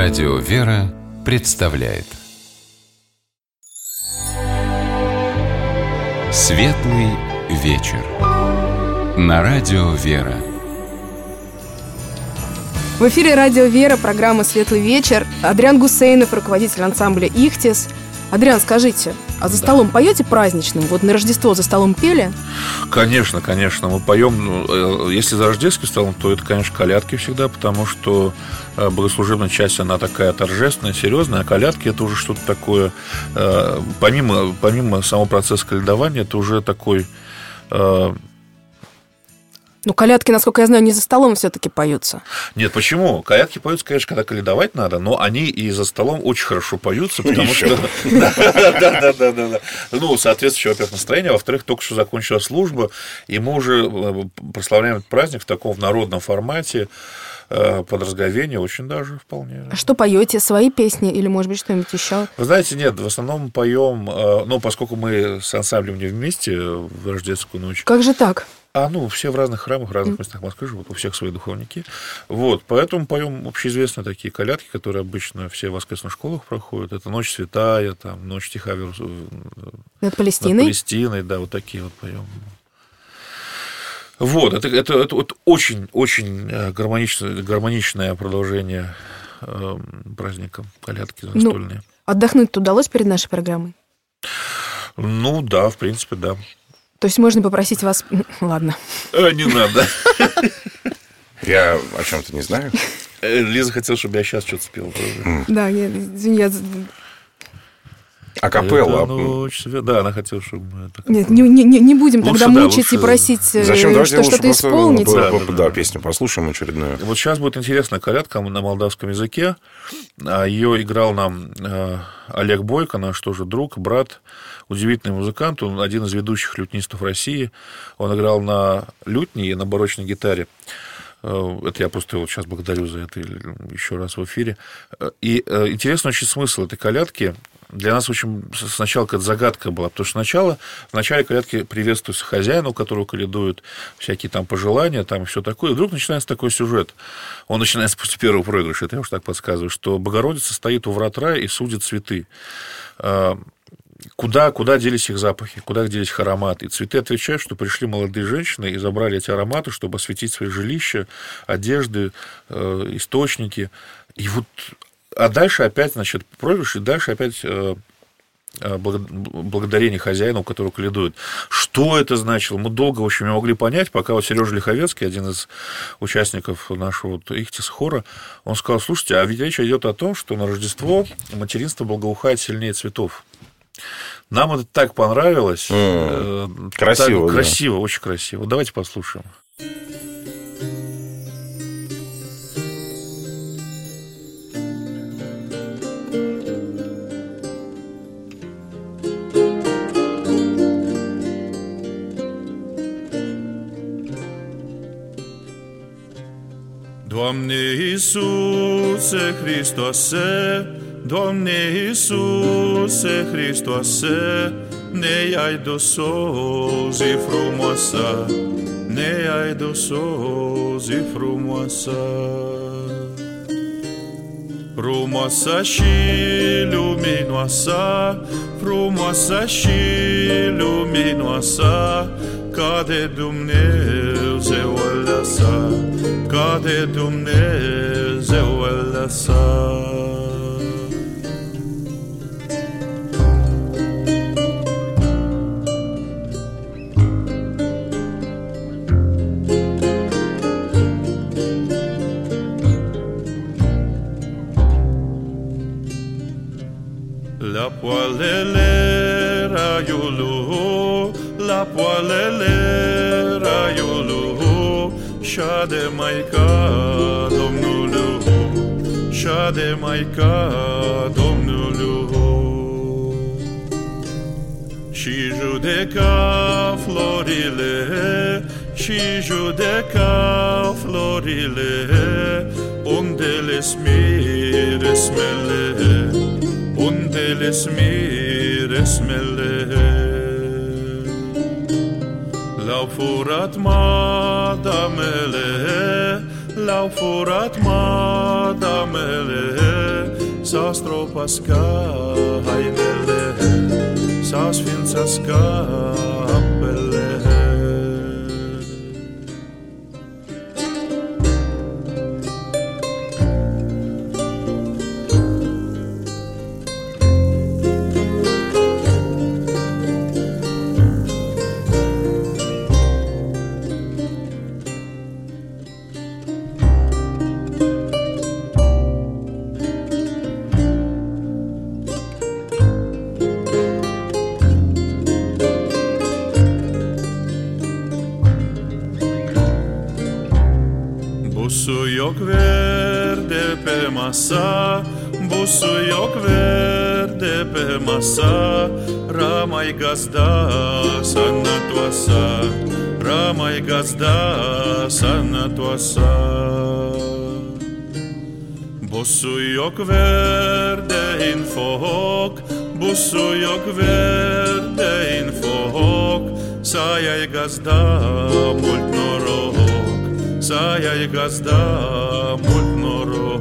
Радио «Вера» представляет Светлый вечер на Радио «Вера». В эфире Радио «Вера», программа «Светлый вечер». Адриан Гусейнов, руководитель ансамбля «Ихтис». Адриан, скажите, а за столом поете праздничным? Вот на Рождество за столом пели? Конечно, мы поем. Если за рождественским столом, то это, конечно, колядки всегда, потому что богослужебная часть, она такая торжественная, серьезная, а колядки — это уже что-то такое, помимо самого процесса колядования, это уже такой... Ну, колядки, насколько я знаю, не за столом все-таки поются. Нет, почему? Колядки поются, конечно, когда колядовать надо, но они и за столом очень хорошо поются, потому что... Да. Ну, соответствующее, во-первых, настроение, во-вторых, только что закончилась служба, и мы уже прославляем этот праздник в таком народном формате, под разговение, очень даже вполне. А что поете? Свои песни или, может быть, что-нибудь еще? Вы знаете, нет, в основном поем, ну, поскольку мы с ансамблем не вместе в рождественскую ночь. Как же так? Все в разных храмах, в разных местах Москвы живут, у всех свои духовники. Вот, поэтому поем общеизвестные такие колядки, которые обычно все в воскресных школах проходят. Это «Ночь святая», там, «Ночь тиха над Палестиной. Над Палестиной, да, вот такие вот поем. Вот, это очень гармоничное продолжение праздника, колядки застольные. Отдохнуть удалось перед нашей программой? Ну, да, в принципе, да. То есть можно попросить вас... Ладно. Не надо. Я о чем-то не знаю. Лиза хотела, чтобы я сейчас что-то спел. Да, извини, акапелла. Да, она хотела, чтобы мы... Нет, не будем тогда мучить и просить что-то исполнить. Да, песню послушаем очередную. Вот сейчас будет интересная колядка на молдавском языке. Ее играл нам Олег Бойко, наш тоже друг, брат, удивительный музыкант. Он один из ведущих лютнистов России. Он играл на лютне и на барочной гитаре. Это я просто его сейчас благодарю за это еще раз в эфире. И интересный очень смысл этой колядки. Для нас очень сначала какая-то загадка была, потому что в начале колядки приветствуется хозяин, у которого колядуют всякие там пожелания, там и все такое. И вдруг начинается такой сюжет. Он начинается после первого проигрыша, это я уж так подсказываю, что Богородица стоит у врат рая и судит цветы. Куда делись их запахи, куда делись их ароматы. И цветы отвечают, что пришли молодые женщины и забрали эти ароматы, чтобы осветить свои жилища, одежды, источники. И вот... А дальше опять, проигрыш, и дальше опять благодарение хозяину, у которого колядуют. Что это значило? Мы долго очень не могли понять, пока вот Сережа Лиховецкий, один из участников нашего Ихтис хора, он сказал: слушайте, а ведь речь идет о том, что на Рождество материнство благоухает сильнее цветов. Нам это так понравилось. Красиво. Так, красиво, очень красиво. Давайте послушаем. Doamne Iisuse Hristoase, Doamne Iisuse Hristoase, ne-ai dus o zi frumoasă, ne-ai dus o zi frumoasă. Frumoasă și luminoasă, frumoasă și luminoasă, ca de Dumnezeul lăsa, ca de Dumnezeul lăsa. La poalele raiului, la poalele raiului, șade Maica Domnului, șade Maica Domnului. Și judeca florile, și judeca florile, unde le smire smele, unde le smire smele. L-au furat madamele, l-au furat madamele, sastropas kainele, sasvintsas kappele. Busuyok verde pe masa, busuyok verde pe masa, ramai gazda sănătoasa, ramai gazda sănătoasa. Busuioc verde în foc, busuioc verde în foc, să-i ai gazda mult noroc, să-i ai gazda mult noroc.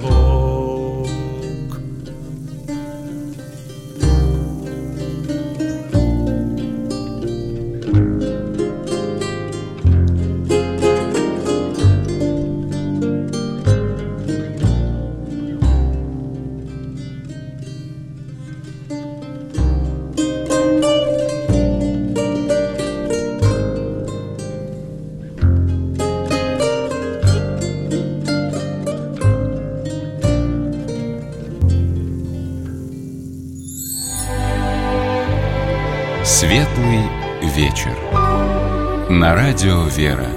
Светлый вечер. На радио «Вера».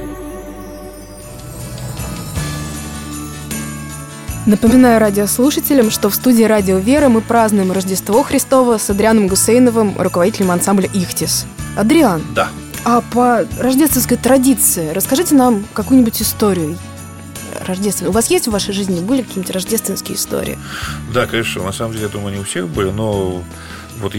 Напоминаю радиослушателям, что в студии «Радио Вера» мы празднуем Рождество Христово с Адрианом Гусейновым, руководителем ансамбля «Ихтис». Адриан, Да. а по рождественской традиции расскажите нам какую-нибудь историю рождественную. У вас есть в вашей жизни, были какие-нибудь рождественские истории? Да, конечно, на самом деле, я думаю, не у всех были, но вот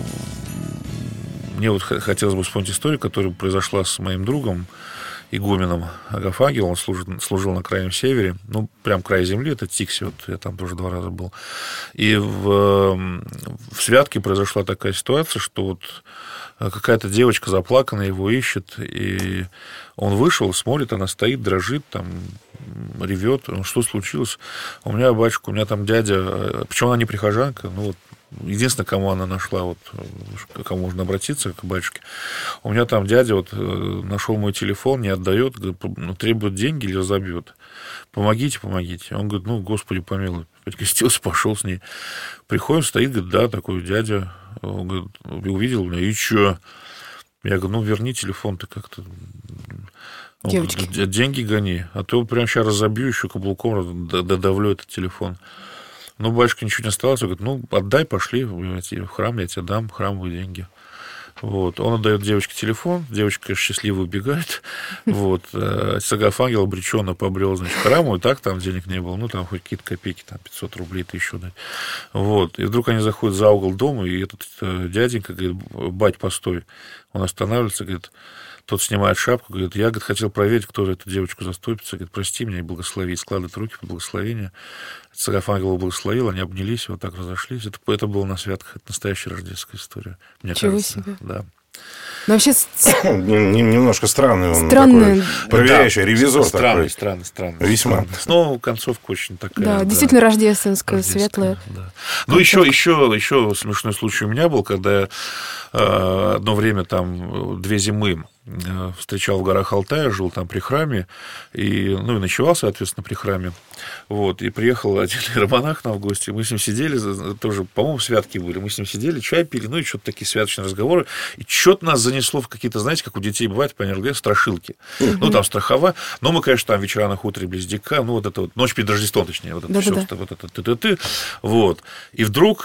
мне вот хотелось бы вспомнить историю, которая произошла с моим другом, игуменом Агаф Ангел. Он служил на Крайнем Севере, ну, прям край земли, это Тикси, вот я там тоже 2 раза был. И в святке произошла такая ситуация, что вот какая-то девочка заплаканная его ищет, и он вышел, смотрит, она стоит, дрожит, там, ревет. Что случилось? У меня батюшка, у меня там дядя, причем она не прихожанка, ну вот, единственное, кому она нашла, вот, кому можно обратиться, к батюшке. У меня там дядя вот нашел мой телефон, не отдает, ну, требует деньги или разобьет. Помогите, помогите. Он говорит, ну, Господи помилуй. Подкрестился, пошел с ней. Приходим, стоит, говорит, да, такой дядя. Он говорит, увидел меня, и что? Я говорю, ну, верни телефон, ты как-то... Девочки. Деньги гони, а то прямо сейчас разобью, еще каблуком додавлю этот телефон. Ну, батюшка ничего не осталось. Он говорит, ну, отдай, пошли в храм, я тебе дам храмовые деньги. Вот. Он отдает девочке телефон, девочка счастливо убегает. Вот. Агаф Ангел обреченно побрел, значит, к храму, и так там денег не было. Ну, там хоть какие-то копейки, там 500 рублей, 1000 дать. Вот. И вдруг они заходят за угол дома, и этот дяденька говорит, бать, постой. Он останавливается, говорит, тот снимает шапку, говорит, я, говорит, хотел проверить, кто же эту девочку заступится. Говорит, прости меня и благослови. И складывает руки под благословение. Агаф Ангел благословил, они обнялись, вот так разошлись. Это было на святках. Это настоящая рождественская история. Мне кажется. Себе. Да. Но вообще... Немножко странный он такой, проверяющий, ревизор странный, такой. Странный. Весьма. Но концовка очень такая. Да, действительно рождественская, светлая. Да. Ну, еще смешной случай у меня был, когда я одно время, там, 2 зимы встречал в горах Алтая, жил там при храме, и ночевал, соответственно, при храме. Вот, и приехал один иеромонах к нам в гости, мы с ним сидели, тоже, по-моему, святки были, мы с ним сидели, чай пили, ну, и что-то такие святочные разговоры, и что-то нас занесло в какие-то, знаете, как у детей бывает, по НРГ, страшилки. Ну, там страхова, но мы, конечно, там вечера на хуторе близ Дика, ну, вот это вот, ночь перед Рождеством, точнее, вот это все, вот это ты-ты-ты, вот. И вдруг...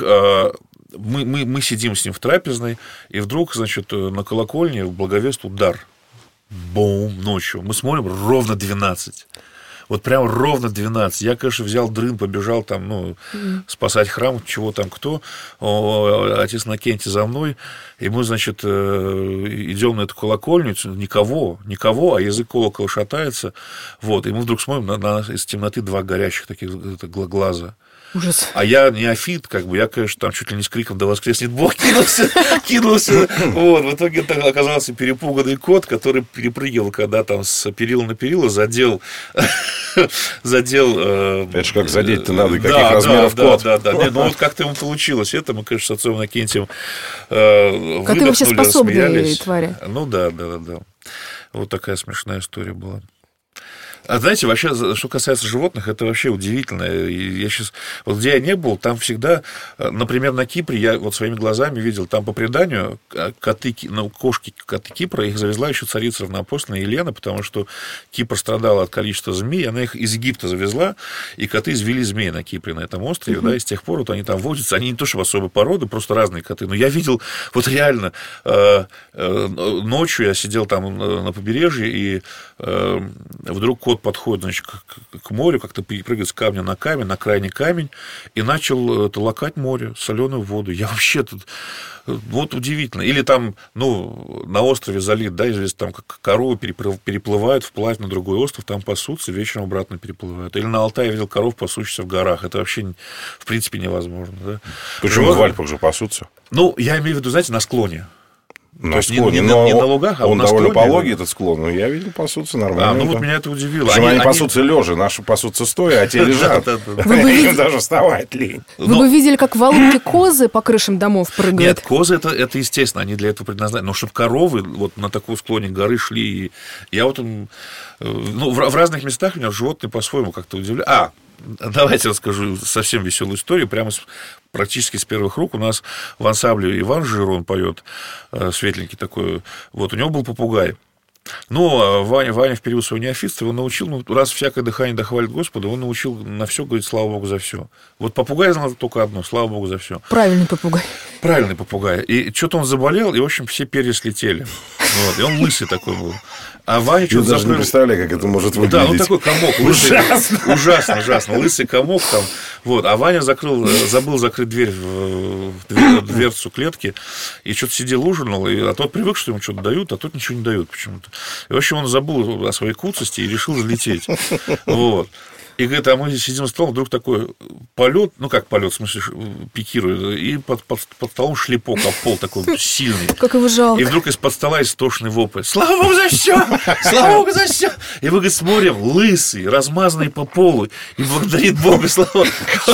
Мы сидим с ним в трапезной, и вдруг, значит, на колокольне благовествует дар. Бум, ночью. Мы смотрим, ровно 12. Вот прям ровно 12. Я, конечно, взял дрын, побежал там, спасать храм, чего там кто. Отец Иннокентий за мной. И мы, значит, идем на эту колокольню, никого, а язык колокола шатается. Вот, и мы вдруг смотрим, из темноты два горящих таких глаза. Ужас. А я неофит, я, конечно, там чуть ли не с криком «Да воскреснет Бог!» кинулся. Вот, в итоге это оказался перепуганный кот, который перепрыгивал, когда там с перила на перила задел. Это же как задеть-то надо, каких размеров кот. Да. Вот как-то ему получилось. Это мы, конечно, с отцом Иннокентием Коты вообще способные твари. Ну да. Вот такая смешная история была. А знаете, вообще, что касается животных, это вообще удивительно. Я сейчас, вот где я не был, там всегда, например, на Кипре, я вот своими глазами видел, там по преданию кошки Кипра, их завезла еще царица равноапостольная Елена, потому что Кипр страдал от количества змей, она их из Египта завезла, и коты извели змей на Кипре, на этом острове, да, и с тех пор вот они там водятся, они не то что особой породы, просто разные коты, но я видел, вот реально, ночью я сидел там на побережье, и вдруг кот подходит, значит, к морю, как-то перепрыгивает с камня на крайний камень, и начал толокать море, соленую воду. Я вообще тут... Вот удивительно. Или там, на острове залит, да, известно, там как коровы переплывают вплавь на другой остров, там пасутся, вечером обратно переплывают. Или на Алтае я видел коров, пасущихся в горах. Это вообще, в принципе, невозможно. Да? Почему в Альпах же пасутся? Я имею в виду, знаете, на склоне. На склоне, не на лугах, а он на довольно склоне. пологий, этот склон. Но я видел, пасутся нормально. Вот меня это удивило. Они пасутся лежа, наши пасутся стоя, а те лежат. Им даже вставать лень. Вы бы видели, как в Алупке козы по крышам домов прыгают? Нет, козы это естественно, они для этого предназначены. Но чтобы коровы вот на таком склоне горы шли. Я вот в разных местах меня животные по-своему как-то удивляют. Давайте расскажу совсем веселую историю. Прямо практически с первых рук у нас в ансамбле Иван Жирон поет, светленький такой. Вот у него был попугай. Ваня в период своего неофитства его научил, раз всякое дыхание дохвалит Господа, он научил на все говорить слава Богу за все. Вот попугай знал только одно: слава Богу за все. Правильный попугай. И что-то он заболел, и, в общем, все перья слетели. Вот, и он лысый такой был. А Ваня что-то даже не представляю, как это может выглядеть. Да, такой комок. Ужасно. Лысый комок там. Вот. А Ваня забыл закрыть дверцу клетки, и что-то сидел, ужинал, а тот привык, что ему что-то дают, а тот ничего не дают почему-то. И, в общем, он забыл о своей куцости и решил залететь. Вот. И говорит, а мы сидим за столом, вдруг такой полет, как полет, в смысле, пикирует, и под столом шлепок об пол такой сильный. Как его жалко. И вдруг из-под стола истошный вопль: слава Богу за все! Слава Богу за все! И вы, говорит, смотрим, лысый, размазанный по полу, и благодарит Бога, слава.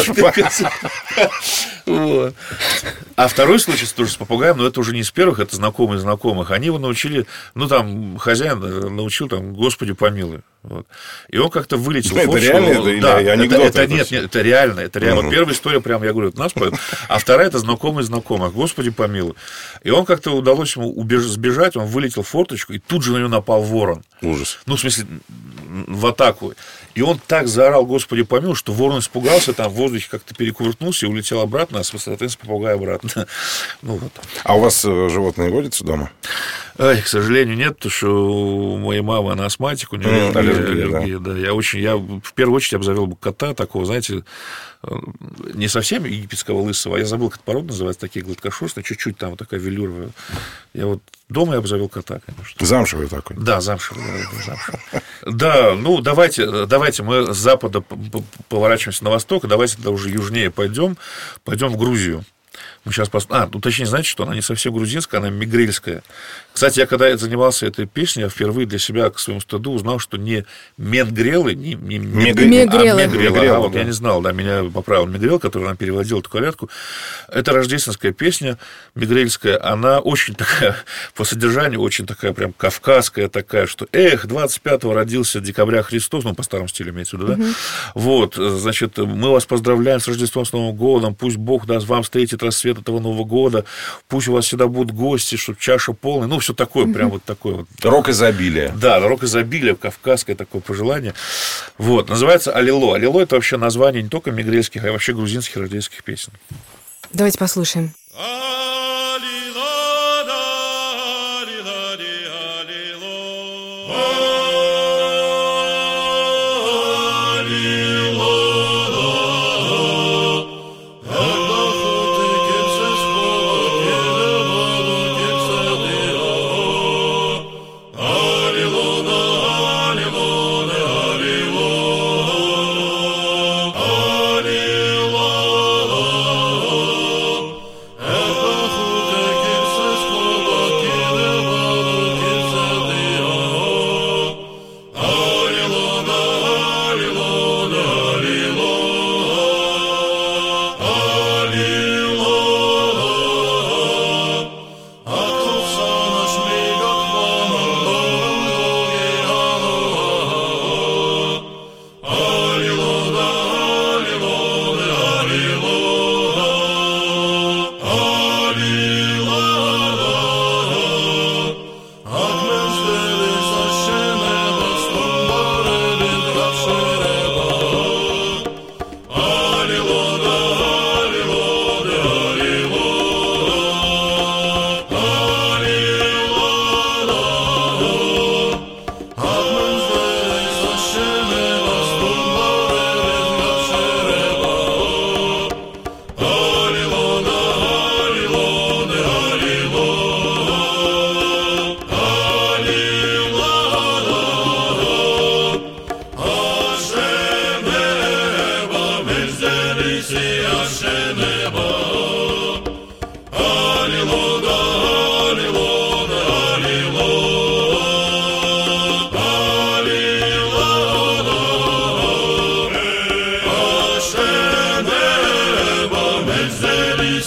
Вот. А второй случай тоже с попугаем, но это уже не из первых, это знакомые знакомых. Они его научили, хозяин научил, Господи помилуй. Вот. И он как-то вылетел. Это реально? Это анекдот? Нет, это реально. Вот первая история, прям, я говорю, это нас поет. А вторая — это знакомый знакомых. Господи помилуй. И он как-то удалось ему сбежать, он вылетел в форточку, и тут же на него напал ворон. Ужас. В смысле, в атаку. И он так заорал Господи помилуй, что ворон испугался, там в воздухе как-то перекувыркнулся и улетел обратно, а соответственно, попугай обратно. Вот. А у вас животные водятся дома? К сожалению, нет, потому что у моей мамы, она астматик, у нее аллергия. Да. Я в первую очередь обзавел бы кота такого, знаете, не совсем египетского лысого, а я забыл, как порода называется, такие гладкошерстные, чуть-чуть там такая велюровая. Я вот дома я обзавел кота, конечно. Замшевый такой? Да, замшевый. Да, давайте мы с запада поворачиваемся на восток, давайте тогда уже южнее пойдем в Грузию. Мы сейчас точнее, знаете, что она не совсем грузинская, она мигрельская. Кстати, я когда занимался этой песней, я впервые для себя, к своему стыду, узнал, что не менгрелы, не мегрелы. Вот я не знал, меня поправил Мигрел, который нам переводил эту колядку. Это рождественская песня мигрельская, она очень такая, по содержанию, очень такая прям кавказская такая, что 25-го родился декабря Христос, по старому стилю имеется в виду, да? Вот, значит, мы вас поздравляем с Рождеством, с Новым годом, пусть Бог даст вам встретить рассвет этого Нового года, пусть у вас всегда будут гости, чтобы чаша полная, все такое, прям вот такое вот. Рок изобилия. Да, рок изобилия, кавказское такое пожелание. Вот, называется «Аллило». «Аллило» — это вообще название не только мигрельских, а вообще грузинских рождественских песен. Давайте послушаем.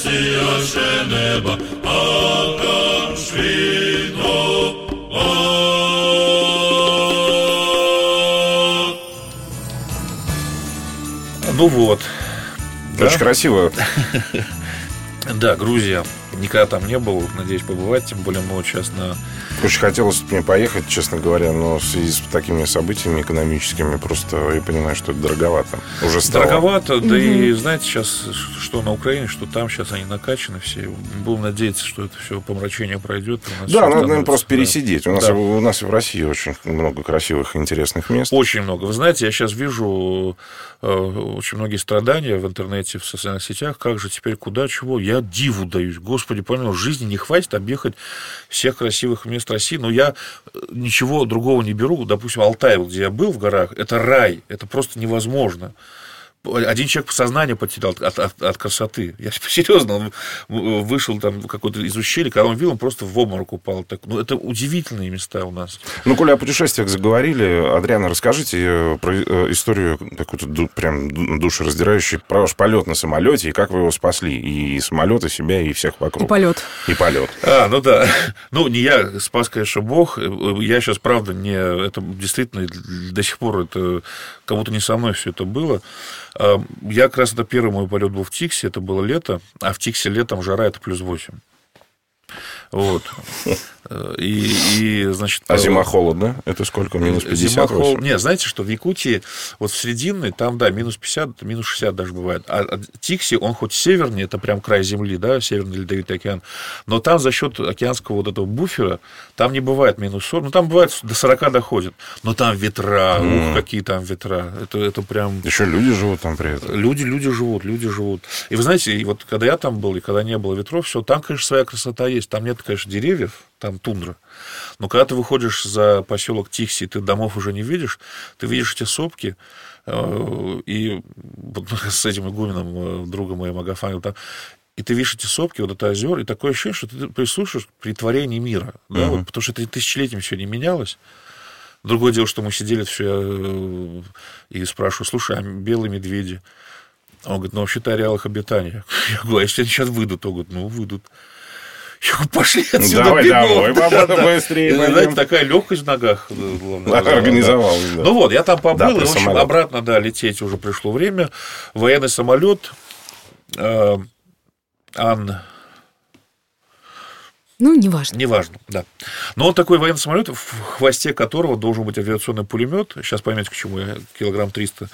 сияше неба, а там видно. Ну вот. Очень красиво. Да, Грузия. Никогда там не был, надеюсь побывать. Тем более мы вот сейчас на... Очень хотелось мне поехать, честно говоря, но в связи с такими событиями экономическими просто я понимаю, что это дороговато. Уже стало. Дороговато, да и знаете, сейчас что на Украине, что там, сейчас они накачаны все. Будем надеяться, что это все помрачение пройдет. Да, надо, наверное, просто пересидеть. У нас и в России очень много красивых и интересных мест. Очень много. Вы знаете, я сейчас вижу очень многие страдания в интернете, в социальных сетях. Как же теперь, куда, чего? Я диву даюсь. Господи, помимо жизни не хватит объехать всех красивых мест России. Но я ничего другого не беру. Допустим, Алтай, где я был в горах, это рай. Это просто невозможно. Один человек сознание потерял от красоты. Я серьезно, он вышел там какой-то из ущелья, когда он видел, он просто в обморок упал. Так, ну, это удивительные места у нас. Ну, коли о путешествиях заговорили, Адриана, расскажите про историю какую-то прям душераздирающую про ваш полет на самолете и как вы его спасли. И самолет, и себя, и всех вокруг. И полет. Ну да. Ну, не я спас, конечно, Бог. Я сейчас, правда, не... Это действительно до сих пор это кому-то не со мной все это было. Я как раз, это первый мой полет был в Тиксе, это было лето, а в Тиксе летом жара это +8. Вот. И, значит... А зима холодно? Это сколько? Минус 50? Нет, знаете, что в Якутии, вот в Срединной, там, да, минус 50, минус 60 даже бывает. А Тикси, он хоть севернее, это прям край земли, да, Северный Ледовитый океан, но там за счет океанского вот этого буфера, там не бывает минус 40, ну, там бывает до 40 доходит, но там ветра, какие там ветра, это прям... Еще люди живут там при этом. Люди живут. И вы знаете, и вот когда я там был, и когда не было ветров, все, там, конечно, своя красота есть, там нет, конечно, деревьев, там тундра. Но когда ты выходишь за поселок Тикси, ты домов уже не видишь, ты видишь эти сопки, и вот с этим игуменом, другом моим Агафаном, там, и ты видишь эти сопки, вот это озер, и такое ощущение, что ты прислушаешь при творении мира, да, вот, потому что это тысячелетиями все не менялось. Другое дело, что мы сидели все и спрашиваю, слушай, а белые медведи? Он говорит, ну, вообще-то ареал их обитания. Я говорю, а если они сейчас выйдут? Он говорит, ну, выйдут. Я говорю, пошли отсюда, давай бегом. Домой, быстрее. Знаете, такая легкость в ногах. Организовал. Да. Ну вот, я там побыл, и, в общем, обратно, да, лететь уже пришло время. Военный самолет Ан... Ну, неважно. Неважно, да. Но он такой военный самолет, в хвосте которого должен быть авиационный пулемет. Сейчас поймете, к чему я, килограмм 300.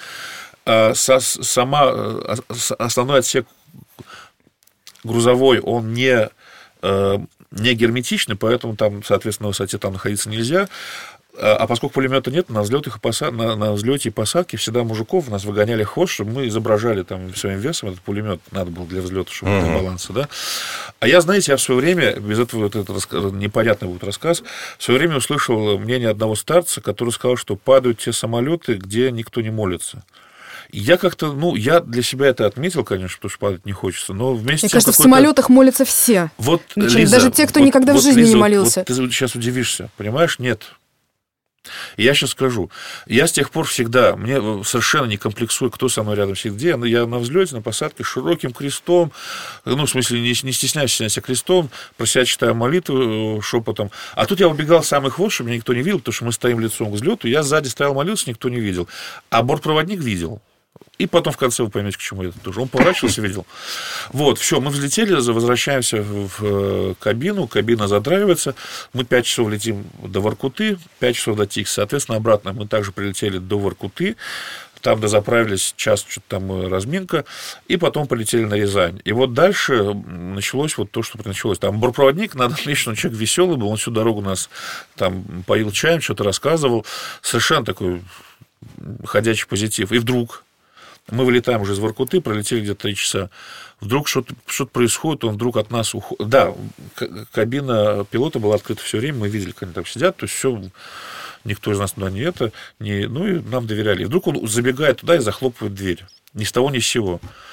Основной отсек грузовой, он не герметичный, поэтому там, соответственно, на высоте там находиться нельзя. А поскольку пулемета нет, на взлете и посадке всегда мужиков нас выгоняли хвост, чтобы мы изображали там своим весом этот пулемет. Надо было для взлета, чтобы был баланса, да. А я, знаете, я в свое время, без этого вот этот непонятный будет рассказ, в свое время услышал мнение одного старца, который сказал, что падают те самолеты, где никто не молится. Я как-то, я для себя это отметил, конечно, потому что падать не хочется, но вместе с тем... Мне кажется, в самолетах молятся все. Вот, Лиза, даже те, кто никогда в жизни Лиза, не молился. Вот ты сейчас удивишься, понимаешь? Нет. Я сейчас скажу. Я с тех пор всегда, мне совершенно не комплексую, кто со мной рядом сидит, где. Я на взлете, на посадке, широким крестом, в смысле, не стесняюсь себя крестом, про себя читаю молитву шепотом. А тут я убегал в самый хвост, чтобы меня никто не видел, потому что мы стоим лицом к взлету, я сзади стоял, молился, никто не видел. А бортпроводник видел. И потом в конце вы поймете, к чему это тоже. Он поворачивался, видел. Вот, все, мы взлетели, возвращаемся в кабину, кабина задраивается, мы 5 часов летим до Воркуты, 5 часов до Тикса. Соответственно, обратно мы также прилетели до Воркуты, там дозаправились, час что-то там разминка, и потом полетели на Рязань. И вот дальше началось вот то, что началось. Там бортпроводник, надо отметить, что он человек веселый был, он всю дорогу нас там поил чаем, что-то рассказывал, совершенно такой ходячий позитив. И вдруг... Мы вылетаем уже из Воркуты, пролетели где-то 3 часа. Вдруг что-то происходит, он вдруг от нас уходит. Да, кабина пилота была открыта все время, мы видели, как они там сидят, то есть все, никто из нас туда и нам доверяли. И вдруг он забегает туда и захлопывает дверь. Ни с того, ни с сего.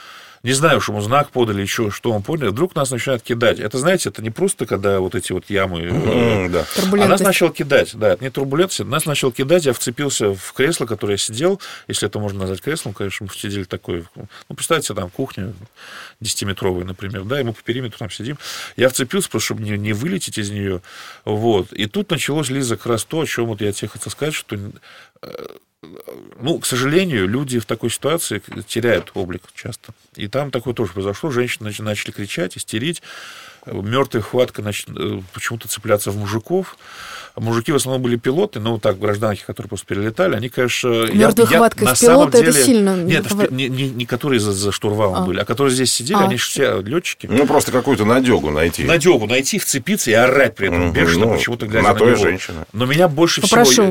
Не знаю, что ему знак подали, еще что он понял. Вдруг нас начинают кидать. Это, знаете, это не просто, когда вот эти вот ямы... А нас начало кидать. Да, это не турбулентность. Нас начало кидать. Я вцепился в кресло, в которое я сидел. Если это можно назвать креслом, конечно, мы сидели такой... Ну, представьте, там кухня 10-метровая, например, да, и мы по периметру там сидим. Я вцепился, просто чтобы не вылететь из нее. Вот. И тут началось, Лиза, как раз то, о чем вот я тебе хотел сказать, что... Ну, к сожалению, люди в такой ситуации теряют облик часто. И там такое тоже произошло. Женщины начали кричать, истерить. Мертвая хватка почему-то цепляться в мужиков. Мужики в основном были пилоты, но так, гражданки, которые просто перелетали, они, конечно... Мертвая хватка с пилота, это сильно... Нет, не которые за штурвалом были, а которые здесь сидели, они же все летчики. Ну, просто какую-то надегу найти. Надегу найти, вцепиться и орать при этом бешено, почему-то глядя на него. Женщина. Но меня больше всего...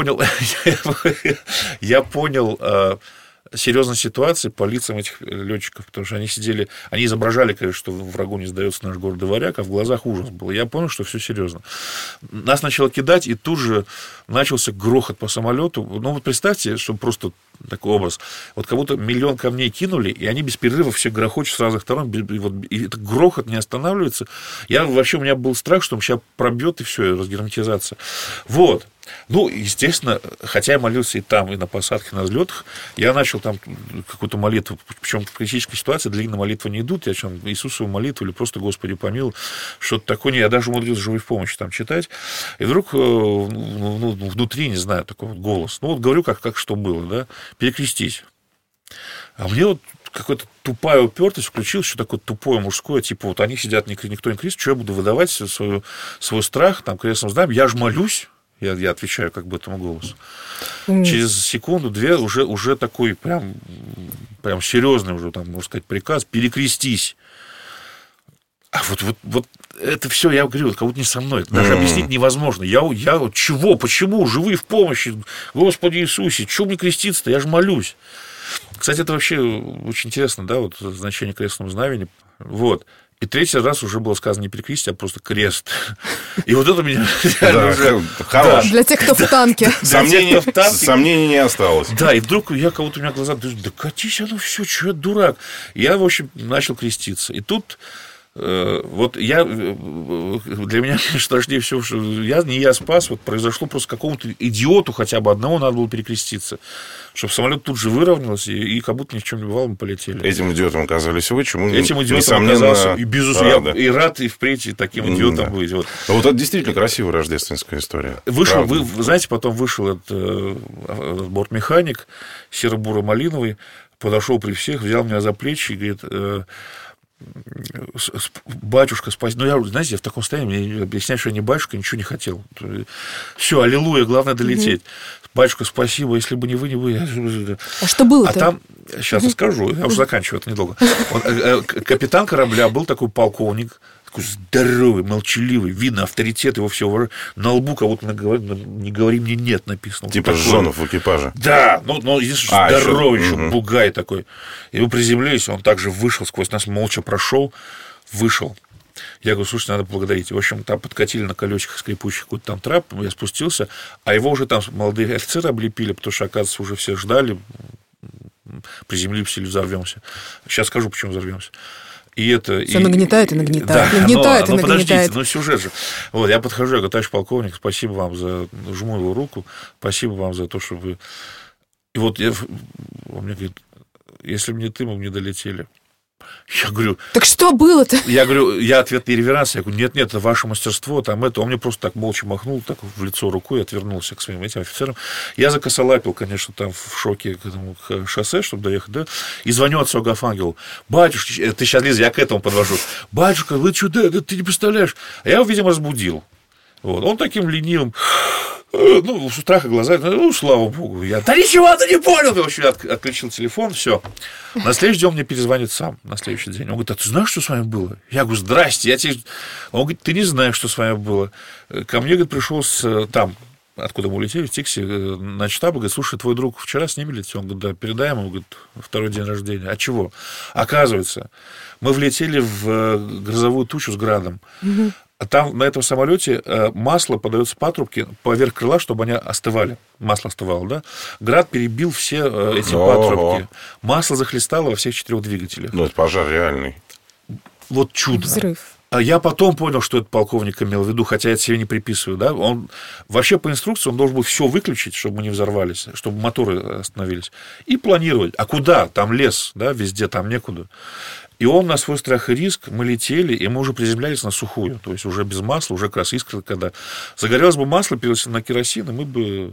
Я понял... серьезность ситуации по лицам этих летчиков, потому что они сидели, они изображали, конечно, что врагу не сдается наш город и варяг, а в глазах ужас был. Я понял, что все серьезно. Нас начало кидать, и тут же начался грохот по самолету. Ну, вот представьте, что просто такой образ. Вот как будто миллион камней кинули, и они без перерыва все грохочут с разных сторон, и этот грохот не останавливается. У меня был страх, что он сейчас пробьет, и все, разгерметизация. Вот. Ну, естественно, хотя я молился и там, и на посадке, и на взлетах, я начал там какую-то молитву, причем в критической ситуации длинные молитвы не идут, я чем Иисусову молитву или просто Господи помилуй, что-то такое, я даже умудрился живой в помощи там читать, и вдруг внутри, не знаю, такой вот голос, ну, вот говорю, как что было, да, перекрестись. А мне вот какая-то тупая упертость включилась, что такое тупое мужское, типа вот они сидят, никто не крестит, что я буду выдавать свой страх, там, крестным знаем, я же молюсь. Я отвечаю как бы этому голосу. Через секунду-две уже такой прям серьезный уже, там, можно сказать, приказ перекрестись. А вот это все, я говорю, как будто не со мной. Это даже объяснить невозможно. Я чего? Почему? Живы в помощи. Господи Иисусе, чего мне креститься-то? Я же молюсь. Кстати, это вообще очень интересно, да, вот значение крестного знамени. Вот. И третий раз уже было сказано не перекрестить, а просто крест. И вот это меня уже... Для тех, кто в танке. Сомнений не осталось. Да, и вдруг я как будто у меня глаза... Да катись оно все, что я дурак. Я, в общем, начал креститься. И тут... Вот для меня, конечно, страшнее всего, что я спас, вот произошло просто какому-то идиоту хотя бы одного надо было перекреститься, чтобы самолет тут же выровнялся, и как будто ни в чем не бывало, мы полетели. Этим идиотом оказались вы, чему этим идиотом оказался, и безусловно, я и рад, и впредь и таким идиотом быть. Вот. Вот это действительно красивая рождественская история. Вы знаете, потом вышел этот бортмеханик серо-буро-малиновый, подошел при всех, взял меня за плечи и говорит... Батюшка, спасибо. Ну, знаете, я в таком состоянии, мне объяснять, что я не батюшка, ничего не хотел. Все, аллилуйя, главное долететь. Батюшка, спасибо, если бы не вы, не вы. А что было-то? А там, сейчас расскажу, я уже заканчиваю, это недолго. Капитан корабля был такой полковник, такой здоровый, молчаливый, видно, авторитет его всего. На лбу кого-то не говори мне нет написано. Типа Жонов в экипаже. Да, но единственное, здоровый еще, бугай такой. И мы приземлились, он также вышел, сквозь нас молча прошел, вышел. Я говорю, слушайте, надо поблагодарить. В общем, там подкатили на колесиках скрипучих какой-то там трап, я спустился, а его уже там молодые офицеры облепили, потому что, оказывается, уже все ждали, приземлимся или взорвемся. Сейчас скажу, почему взорвемся. И это... Все нагнетает и нагнетает. Да, нагнетает и подождите, нагнетает. Сюжет же. Вот, я подхожу, я говорю, товарищ полковник, спасибо вам за... Жму его руку, спасибо вам за то, что вы... И вот он мне говорит, если бы не ты, мы бы не долетели. Я говорю... Так что было-то? Я говорю, я ответный реверанс, я говорю, нет, это ваше мастерство, там это. Он мне просто так молча махнул, так в лицо рукой, отвернулся к своим этим офицерам. Я закосолапил, конечно, там в шоке к шоссе, чтобы доехать, да, и звоню отцу Агафангелу. Батюшка, ты сейчас, Лиза, я к этому подвожу. Батюшка, вы что, ты не представляешь? А я его, видимо, разбудил. Вот. Он таким ленивым... Ну, с утра глаза, слава богу. Да ничего ты не понял. Я вообще отключил телефон, все. На следующий день он мне перезвонит сам, на следующий день. Он говорит, а ты знаешь, что с вами было? Я говорю, здрасте. Он говорит, ты не знаешь, что с вами было. Ко мне, говорит, пришел там, откуда мы улетели, в Тикси, на штаб, говорит, слушай, твой друг вчера с ними летел. Он говорит, да, передай ему, говорит, второй день рождения. А чего? Оказывается, мы влетели в грозовую тучу с градом. А там на этом самолете масло подается патрубки поверх крыла, чтобы они остывали. Масло остывало, да? Град перебил все эти патрубки. Масло захлестало во всех 4 двигателях. Ну, это пожар реальный. Вот чудо. Взрыв. Я потом понял, что этот полковник имел в виду, хотя я это себе не приписываю. Да? Он вообще по инструкции он должен был все выключить, чтобы мы не взорвались, чтобы моторы остановились. И планировать. А куда? Там лес, да, везде, там некуда. И он на свой страх и риск, мы летели, и мы уже приземлялись на сухую. То есть уже без масла, уже как раз искра, когда загорелось бы масло, перелось на керосин, и мы бы...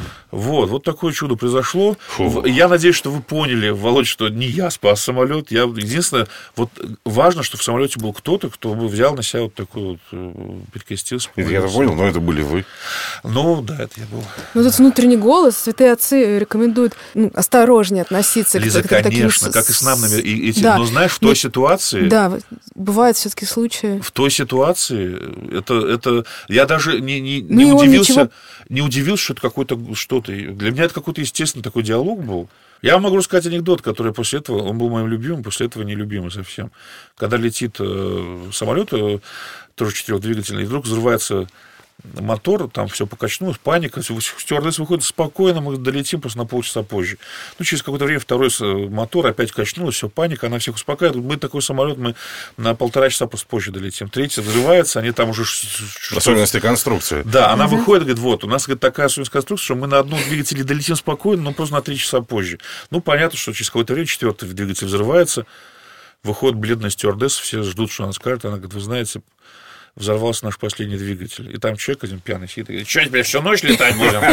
Вот такое чудо произошло. Фу. Я надеюсь, что вы поняли, Володь, что не я спас самолет. Единственное, вот важно, что в самолете был кто-то, кто бы взял на себя вот такой вот, перекрестился. Я-то понял, но это были вы. Ну, да, это я был. Ну, этот внутренний голос, святые отцы рекомендуют осторожнее относиться Лиза, к таким... конечно, как и с нами. Да. Но знаешь, в той ситуации... Да, бывают все-таки случаи. В той ситуации, это я даже не удивился, не удивился, что это какой-то что-то. Для меня это какой-то естественный такой диалог был. Я вам могу рассказать анекдот, который после этого, он был моим любимым, после этого нелюбимый совсем. Когда летит самолет, тоже 4-двигательный, и вдруг взрывается мотор, там все покачнулось, паника, стюардесса выходит спокойно, мы долетим просто на полчаса позже. Ну, через какое-то время второй мотор опять качнулось, все, паника, она всех успокаивает. Мы такой самолет, мы на 1,5 часа просто позже долетим. Третий взрывается, они там уже... Особенности конструкции. Да, она выходит, говорит, вот, у нас говорит, такая особенность конструкции, что мы на одном двигателе долетим спокойно, но просто на 3 часа позже. Ну, понятно, что через какое-то время 4-й двигатель взрывается, выходит бледная стюардесса, все ждут, что она скажет, она говорит, вы знаете... Взорвался наш последний двигатель. И там человек один пьяный сидит и говорит, что, теперь всю ночь летать будем?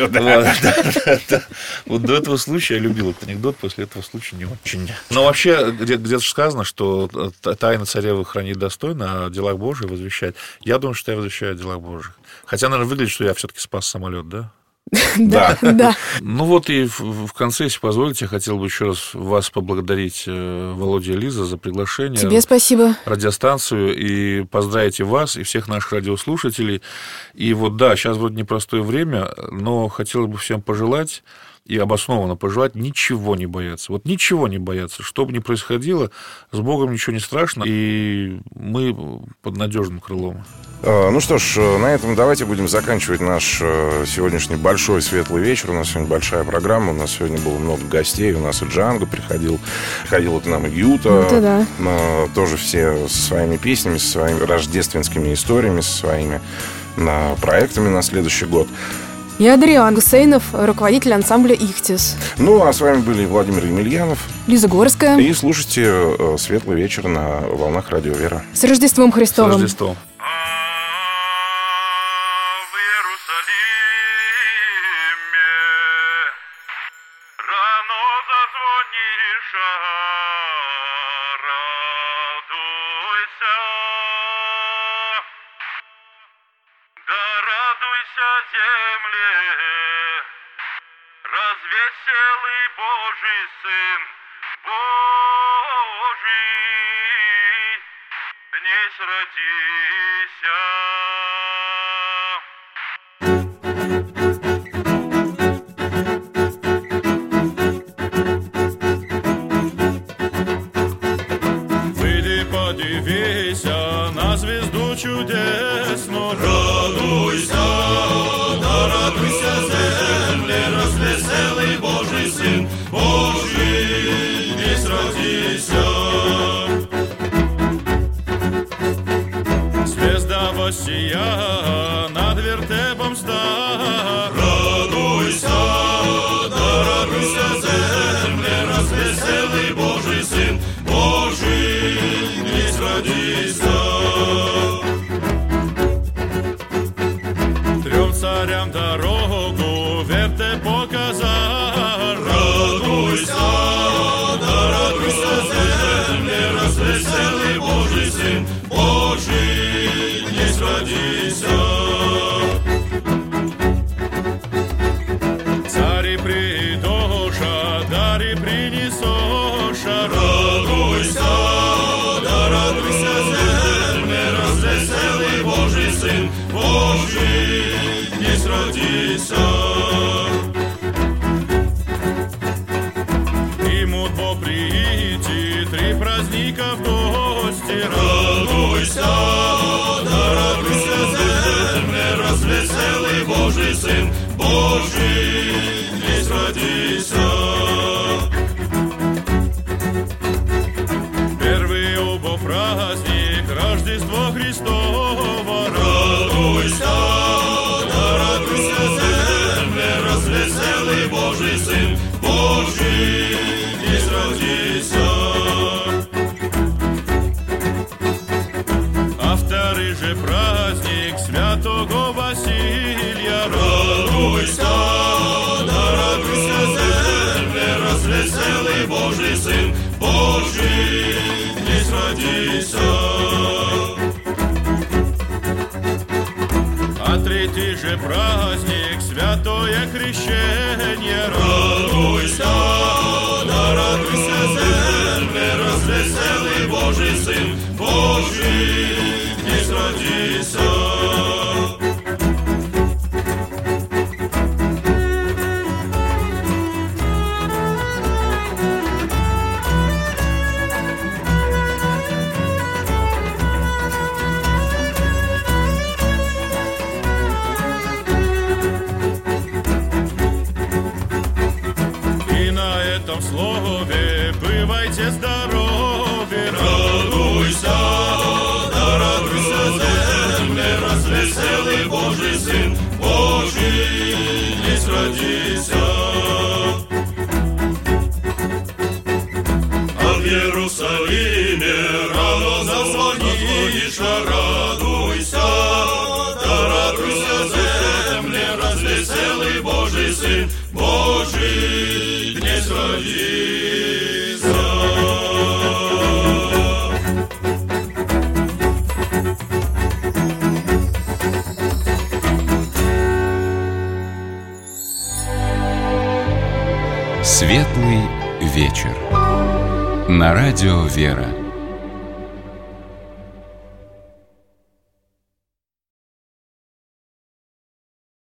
Туда-сюда. Вот до этого случая я любил этот анекдот, после этого случая не очень. Но вообще, где-то сказано, что тайна царевы хранить достойно, а о делах Божьих возвещать. Я думаю, что я возвещаю о делах Божьих. Хотя, наверное, выглядит, что я все-таки спас самолет, да? Да. Ну вот и в конце, если позволите, я хотел бы еще раз вас поблагодарить, Володя и Лиза, за приглашение. Тебе спасибо. Радиостанцию, и поздравить и вас, и всех наших радиослушателей. И вот да, сейчас вроде непростое время, но хотелось бы всем пожелать, и обоснованно пожелать, ничего не бояться. Вот ничего не бояться. Что бы ни происходило, с Богом ничего не страшно, и мы под надежным крылом. Ну что ж, на этом давайте будем заканчивать наш сегодняшний большой светлый вечер. У нас сегодня большая программа, у нас сегодня было много гостей. У нас и Джанго приходил к нам и Гюта. Тоже все со своими песнями, со своими рождественскими историями, со своими проектами на следующий год. И Адриан Гусейнов, руководитель ансамбля «Ихтис». Ну, а с вами были Владимир Емельянов, Лиза Горская. И слушайте «Светлый вечер» на волнах Радио Вера. С Рождеством Христовым. С Рождеством. Развеселый Божий Сын, Божий, днесь родися. Выйди, подивися на звезду чудесную, радуйся, да радуйся, земле, развеселый Божий Сын, Божий, днесь родися. Звезда воссия над вертепом ста, радуйся, да радуйся, земле, развеселый Божий Сын, Божий, днесь родися. Трем царям дорогу вертеп показал, радуйся, да радуйся, земле, развеселый Божий Сын, Божий, днесь родися. Цари придоша, дари принесоша, радуйся, да радуйся, земле, развеселый Божий Сын, Божий, днесь родися. Ему ждут по прийти 3 праздника в гости. Радуйся, да радуйся, земле, развеселый Божий Сын Божий здесь родился. Первый оба праздник, Рождество Христово. Радуйся, да радуйся, земле, развеселый Божий Сын Божий здесь родился. А второй же праздник святого Василия. Радуйся, да радуйся, земле, развеселый Божий Сын Божий здесь родился. А третий же праздник святое крещение. Радуйся, да радуйся, земле, развеселый Божий Сын Божий здесь родился. Слове бывайте здоровы. Радуйся, да радуйся, земле, развеселый Божий Сын Божий здесь родился. А в Иерусалиме рано зазвонишь. Радуйся, да радуйся, земле, развеселый Божий Сын Божий здесь родился. Светлый вечер. На радио «Вера».